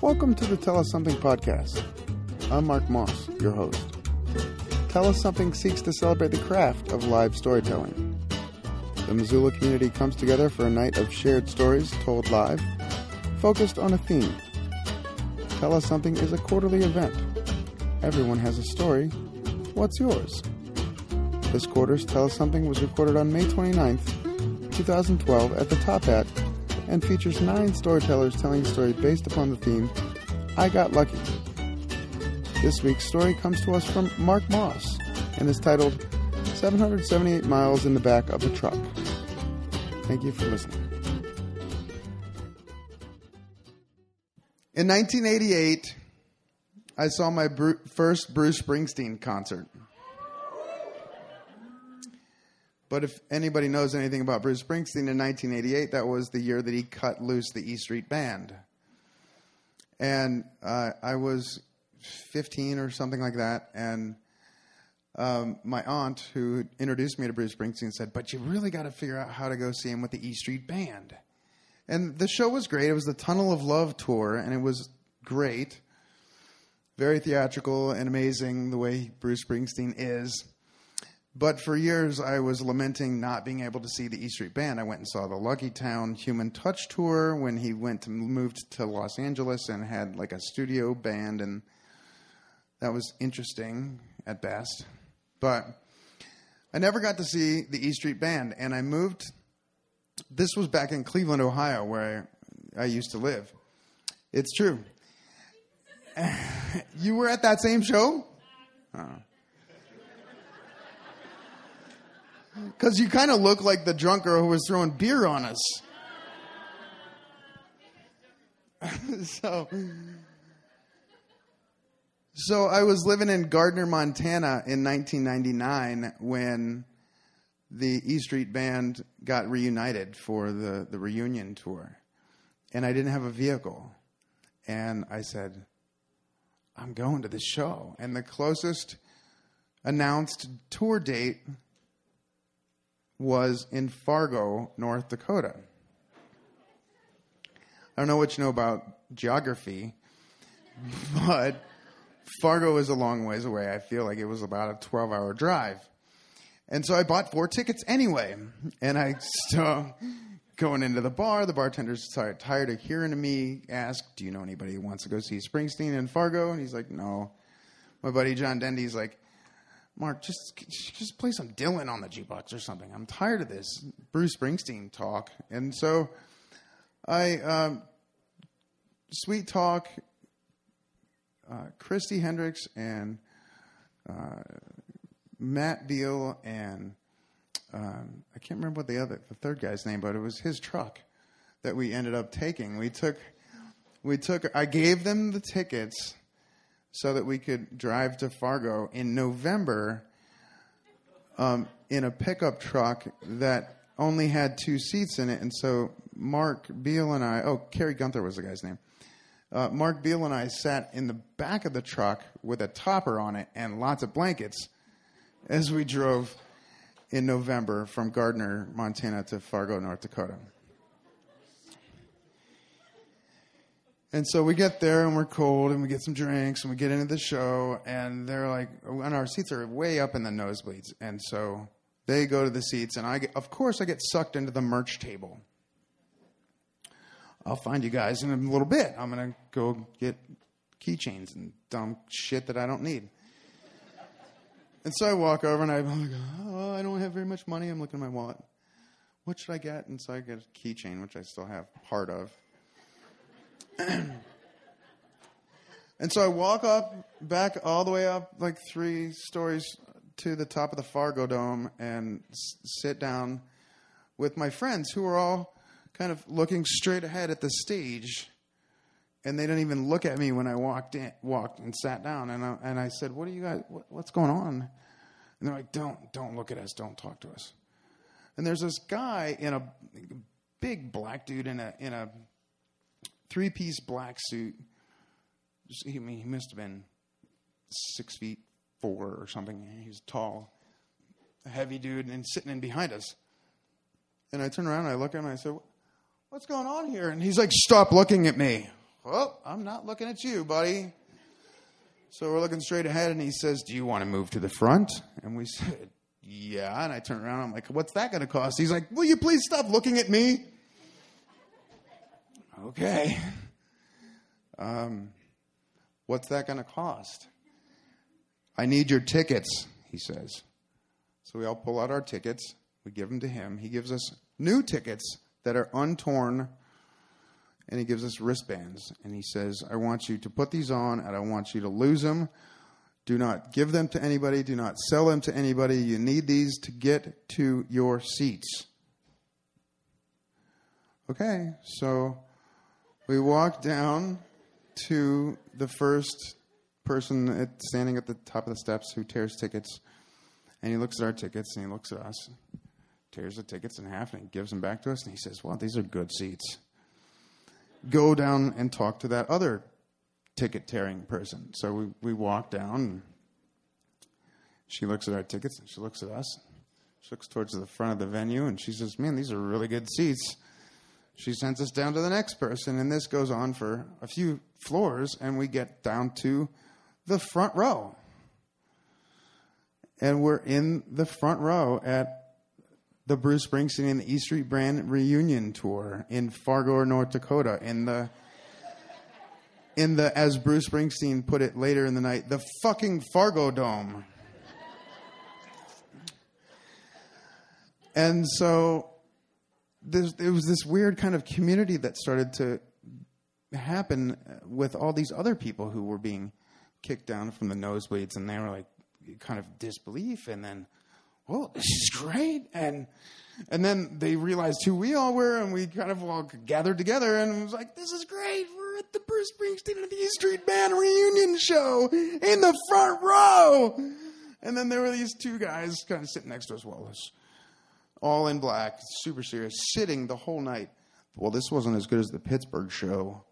Welcome to the Tell Us Something podcast. I'm Mark Moss, your host. Tell Us Something seeks to celebrate the craft of live storytelling. The Missoula community comes together for a night of shared stories told live, focused on a theme. Tell Us Something is a quarterly event. Everyone has a story. What's yours? This quarter's Tell Us Something was recorded on May 29th, 2012 at the Top Hat and features 9 storytellers telling a story based upon the theme, I Got Lucky. This week's story comes to us from Mark Moss and is titled 778 Miles in the Back of a Truck. Thank you for listening. In 1988, I saw my first Bruce Springsteen concert. But if anybody knows anything about Bruce Springsteen, in 1988, that was the year that he cut loose the E Street Band. And I was 15 or something like that, and my aunt, who introduced me to Bruce Springsteen, said, but you really got to figure out how to go see him with the E Street Band. And the show was great. It was the Tunnel of Love tour, and it was great. Very theatrical and amazing the way Bruce Springsteen is. But for years, I was lamenting not being able to see the E Street Band. I went and saw the Lucky Town Human Touch tour when he moved to Los Angeles and had like a studio band, and that was interesting at best. But I never got to see the E Street Band, and I moved. This was back in Cleveland, Ohio, where I used to live. It's true. You were at that same show? Because you kind of look like the drunk girl who was throwing beer on us. So I was living in Gardner, Montana in 1999 when the E Street Band got reunited for the reunion tour. And I didn't have a vehicle. And I said, I'm going to this show. And the closest announced tour date was in Fargo, North Dakota. I don't know what you know about geography, but Fargo is a long ways away. I feel like it was about a 12-hour drive. And so I bought 4 tickets anyway. And I started going into the bar. The bartender's tired of hearing me ask, do you know anybody who wants to go see Springsteen in Fargo? And he's like, no. My buddy John Dendy's like, Mark, just play some Dylan on the jukebox or something. I'm tired of this Bruce Springsteen talk. And so I sweet talk Christy Hendricks and Matt Beal and I can't remember what the third guy's name, but it was his truck that we ended up taking. I gave them the tickets so that we could drive to Fargo in November in a pickup truck that only had 2 seats in it. And so Mark Beal and I, Kerry Gunther was the guy's name. Mark Beal and I sat in the back of the truck with a topper on it and lots of blankets as we drove in November from Gardner, Montana to Fargo, North Dakota. And so we get there, and we're cold, and we get some drinks, and we get into the show, and they're like, and our seats are way up in the nosebleeds. And so they go to the seats, and I get sucked into the merch table. I'll find you guys in a little bit. I'm going to go get keychains and dumb shit that I don't need. And so I walk over, and I'm like, I don't have very much money. I'm looking at my wallet. What should I get? And so I get a keychain, which I still have part of. And so I walk back all the way up like 3 stories to the top of the Fargo Dome and sit down with my friends who are all kind of looking straight ahead at the stage. And they didn't even look at me when I walked and sat down. And I said, what are you guys, what's going on? And they're like, don't look at us. Don't talk to us. And there's this guy in a big black dude in a 3-piece black suit. He must have been 6'4" or something. He was tall, a heavy dude, and sitting in behind us. And I turn around and I look at him and I said, what's going on here? And he's like, stop looking at me. "Oh, I'm not looking at you, buddy." So we're looking straight ahead, and he says, "Do you want to move to the front?" And we said, "Yeah." And I turn around, I'm like, "What's that going to cost?" He's like, "Will you please stop looking at me?" Okay. What's that going to cost? "I need your tickets," he says. So we all pull out our tickets. We give them to him. He gives us new tickets that are untorn, and he gives us wristbands. And he says, "I want you to put these on, and I want you to lose them. Do not give them to anybody. Do not sell them to anybody. You need these to get to your seats." Okay, so we walk down to the first person standing at the top of the steps who tears tickets. And he looks at our tickets, and he looks at us, tears the tickets in half, and he gives them back to us. And he says, "Well, these are good seats. Go down and talk to that other ticket-tearing person." So we walk down, and she looks at our tickets, and she looks at us. She looks towards the front of the venue, and she says, "Man, these are really good seats." She sends us down to the next person, and this goes on for a few floors, and we get down to the front row. And we're in the front row at the Bruce Springsteen and the E Street Band reunion tour in Fargo, North Dakota, in the, as Bruce Springsteen put it later in the night, the fucking Fargo Dome. And so there was this weird kind of community that started to happen with all these other people who were being kicked down from the nosebleeds, and they were like kind of disbelief, and then, "Well, this is great," and then they realized who we all were, and we kind of all gathered together, and it was like, "This is great, we're at the Bruce Springsteen and the E Street Band reunion show in the front row." And then there were these two guys kind of sitting next to us, all in black, super serious, sitting the whole night. "Well, this wasn't as good as the Pittsburgh show."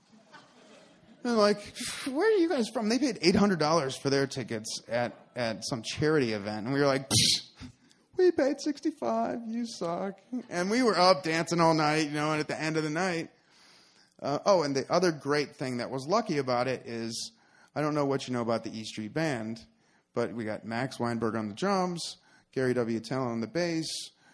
And like, "Where are you guys from?" They paid $800 for their tickets at some charity event. And we were like, "We paid $65, you suck." And we were up dancing all night, and at the end of the night. And the other great thing that was lucky about it is, I don't know what you know about the E Street Band, but we got Max Weinberg on the drums, Gary W. Tell on the bass,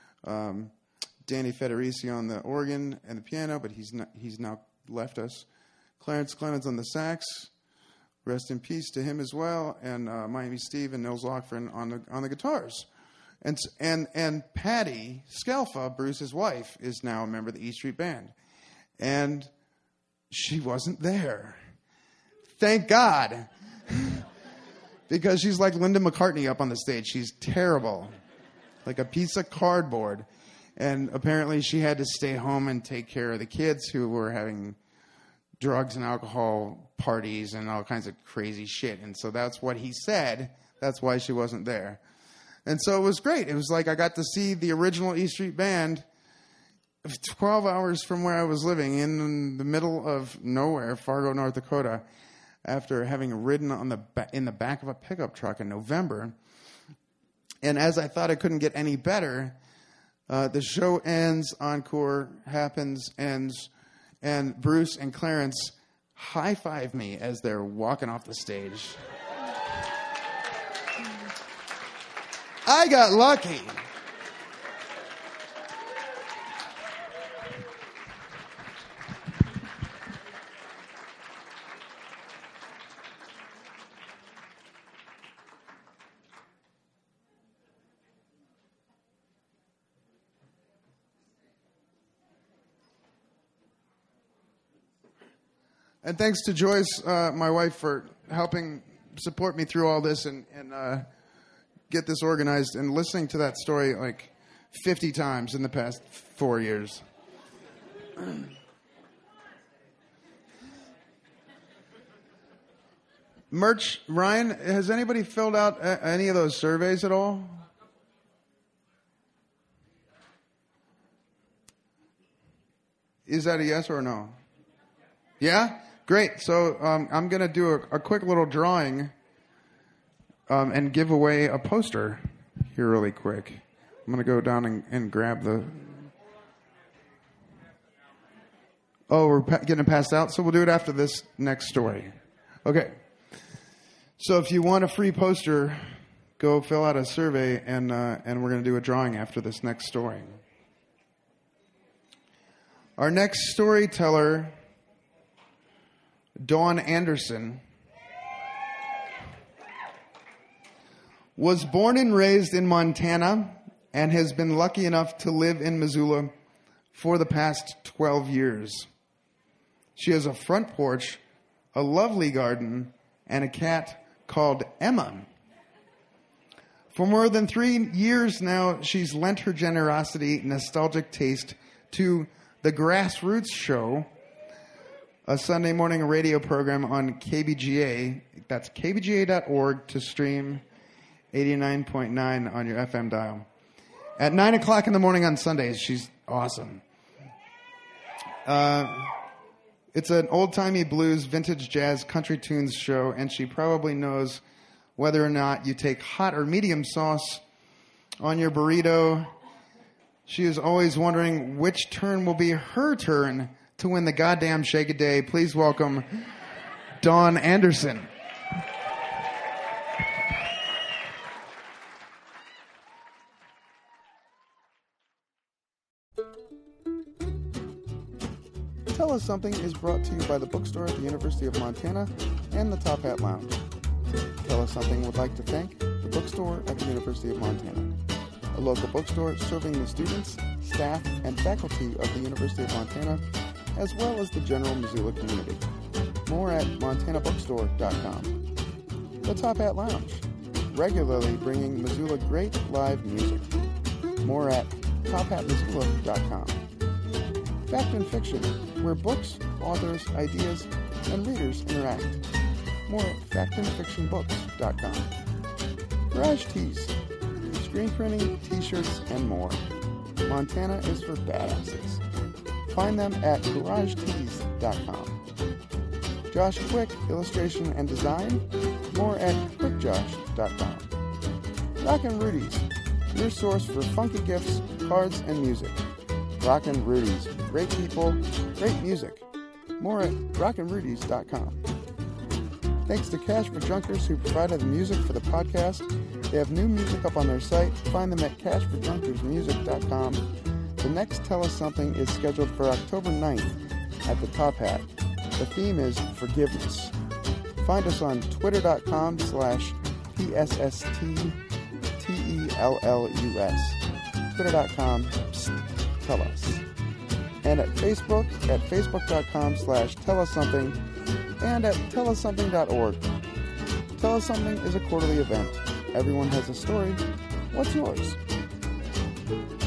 Danny Federici on the organ and the piano, but he's now left us. Clarence Clemens on the sax, rest in peace to him as well, and Miami Steve and Nils Lochfrin on the guitars, and Patty Skelfa, Bruce's wife, is now a member of the E Street Band, and she wasn't there. Thank God, because she's like Linda McCartney up on the stage. She's terrible, like a piece of cardboard, and apparently she had to stay home and take care of the kids who were having drugs and alcohol parties and all kinds of crazy shit. And so that's what he said. That's why she wasn't there. And so it was great. It was like I got to see the original E Street Band 12 hours from where I was living in the middle of nowhere, Fargo, North Dakota, after having ridden in the back of a pickup truck in November. And as I thought it couldn't get any better, the show ends, encore happens, ends, and Bruce and Clarence high-five me as they're walking off the stage. I got lucky. And thanks to Joyce, my wife, for helping support me through all this and get this organized, and listening to that story like 50 times in the past 4 years. Merch, Ryan, has anybody filled out any of those surveys at all? Is that a yes or a no? Yeah? Great. So I'm going to do a quick little drawing and give away a poster here really quick. I'm going to go down and grab the... Oh, we're getting passed out, so we'll do it after this next story. Okay. So if you want a free poster, go fill out a survey, and we're going to do a drawing after this next story. Our next storyteller, Dawn Anderson, was born and raised in Montana and has been lucky enough to live in Missoula for the past 12 years. She has a front porch, a lovely garden, and a cat called Emma. For more than 3 years now, she's lent her generosity, nostalgic taste to The Grassroots Show, a Sunday morning radio program on KBGA. That's kbga.org to stream 89.9 on your FM dial. At 9 o'clock in the morning on Sundays. She's awesome. It's an old-timey blues, vintage jazz, country tunes show, and she probably knows whether or not you take hot or medium sauce on your burrito. She is always wondering which turn will be her turn to win the goddamn Shake-a-Day. Please welcome Dawn Anderson. Tell Us Something is brought to you by the bookstore at the University of Montana and the Top Hat Lounge. Tell Us Something would like to thank the bookstore at the University of Montana, a local bookstore serving the students, staff, and faculty of the University of Montana, as well as the general Missoula community. More at montanabookstore.com. The Top Hat Lounge, regularly bringing Missoula great live music. More at tophatmissoula.com. Fact and Fiction, where books, authors, ideas, and readers interact. More at factandfictionbooks.com. Garage Tees, screen printing, t-shirts, and more. Montana is for badasses. Find them at garagetees.com. Josh Quick, illustration and design. More at quickjosh.com. Rockin' Rudy's, your source for funky gifts, cards, and music. Rockin' Rudy's, great people, great music. More at rockinrudys.com. Thanks to Cash for Junkers, who provided the music for the podcast. They have new music up on their site. Find them at cashforjunkersmusic.com. The next Tell Us Something is scheduled for October 9th at the Top Hat. The theme is forgiveness. Find us on twitter.com/PSSTTELLUS. Twitter.com/Tell Us. And at Facebook at facebook.com/tellussomething and at tellussomething.org. Tell Us Something is a quarterly event. Everyone has a story. What's yours?